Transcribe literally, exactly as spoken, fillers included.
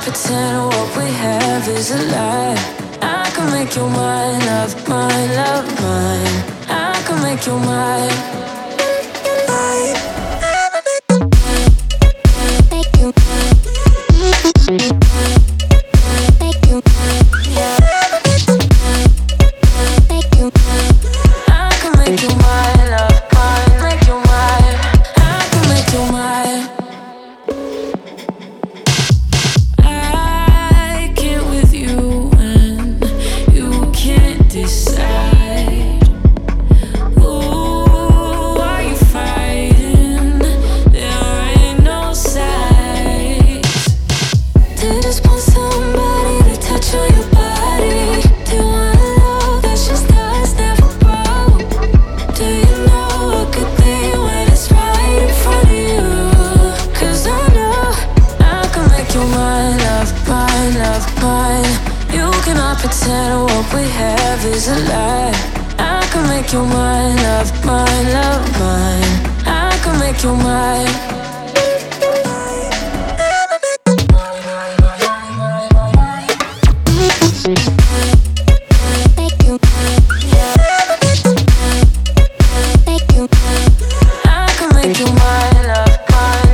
pretend what we have is a lie. I can make you mine, love mine, love mine. I can make you mine. Make you mine. Make you mine. Make you mine. I can make you mine, love mine. Make you mine. I can make you mine. I get with you when you can't decide. Ooh, are you fighting? There ain't no sides. Do you just want somebody to touch on your body? Do you want love that's just us, never broke? Do you know a good thing when it's right in front of you? 'Cause I know I can make you mine, love mine, love mine. You cannot pretend what we have is a lie. I can make you mine, love mine, love mine. I can make you mine. Make you mine. Make you mine. I can make you mine, love mine.